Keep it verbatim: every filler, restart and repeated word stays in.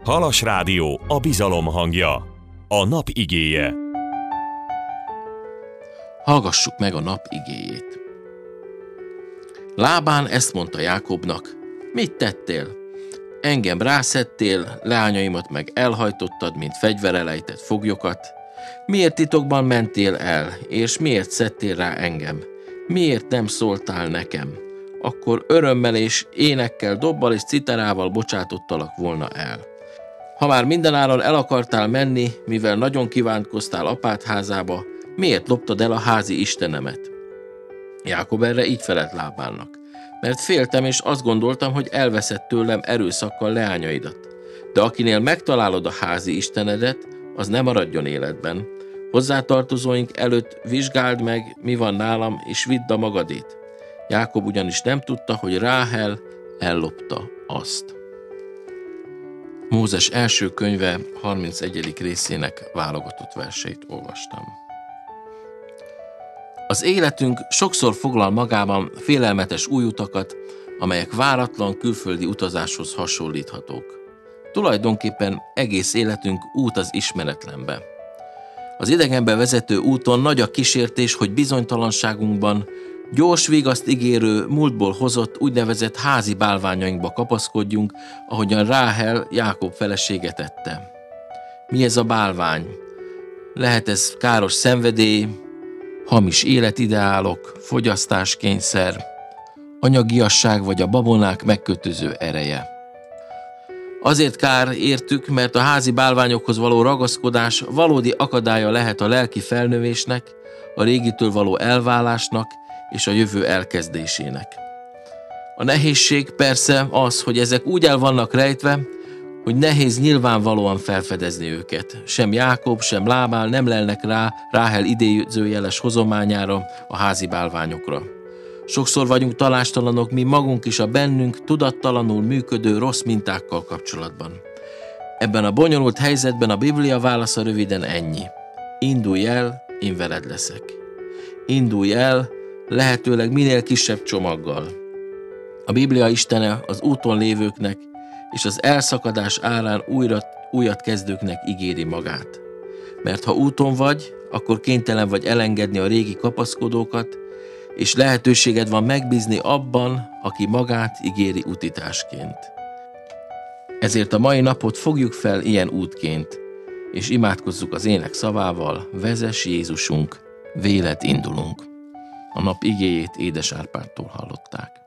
Halas Rádió, a bizalom hangja. A nap igéje. Hallgassuk meg a nap igéjét. Lábán ezt mondta Jákobnak: mit tettél? Engem rászettél, leányaimat meg elhajtottad, mint fegyverelejtett foglyokat. Miért titokban mentél el, és miért szedtél rá engem? Miért nem szóltál nekem? Akkor örömmel és énekkel, dobbal és citerával bocsátottalak volna el. Ha már mindenáron el akartál menni, mivel nagyon kívánkoztál apád házába, miért loptad el a házi istenemet? Jákob erre így felelt Lábánnak: mert féltem, és azt gondoltam, hogy elveszed tőlem erőszakkal leányaidat. De akinél megtalálod a házi istenedet, az ne maradjon életben. Hozzátartozóink előtt vizsgáld meg, mi van nálam, és vidd a magadét. Jákob ugyanis nem tudta, hogy Ráhel ellopta azt. Mózes első könyve harmincegyedik részének válogatott verseit olvastam. Az életünk sokszor foglal magában félelmetes új utakat, amelyek váratlan külföldi utazáshoz hasonlíthatók. Tulajdonképpen egész életünk út az ismeretlenbe. Az idegenbe vezető úton nagy a kísértés, hogy bizonytalanságunkban gyors vigaszt ígérő, múltból hozott úgynevezett házi bálványainkba kapaszkodjunk, ahogyan Ráhel Jákob felesége tette. Mi ez a bálvány? Lehet ez káros szenvedély, hamis életideálok, fogyasztáskényszer, anyagiasság vagy a babonák megkötöző ereje. Azért kár értük, mert a házi bálványokhoz való ragaszkodás valódi akadálya lehet a lelki felnövésnek, a régitől való elválásnak és a jövő elkezdésének. A nehézség persze az, hogy ezek úgy el vannak rejtve, hogy nehéz nyilvánvalóan felfedezni őket. Sem Jákob, sem Lábán nem lelnek rá Ráhel idézőjeles hozományára, a házi bálványokra. Sokszor vagyunk talástalanok mi magunk is a bennünk tudattalanul működő rossz mintákkal kapcsolatban. Ebben a bonyolult helyzetben a Biblia válasza röviden ennyi: indulj el, én veled leszek. Indulj el, lehetőleg minél kisebb csomaggal. A Biblia istene az úton lévőknek és az elszakadás árán újra, újat kezdőknek ígéri magát. Mert ha úton vagy, akkor kénytelen vagy elengedni a régi kapaszkodókat, és lehetőséged van megbízni abban, aki magát ígéri utitásként. Ezért a mai napot fogjuk fel ilyen útként, és imádkozzuk az ének szavával: vezess Jézusunk, véled indulunk. A nap igéjét Édes Árpádtól hallották.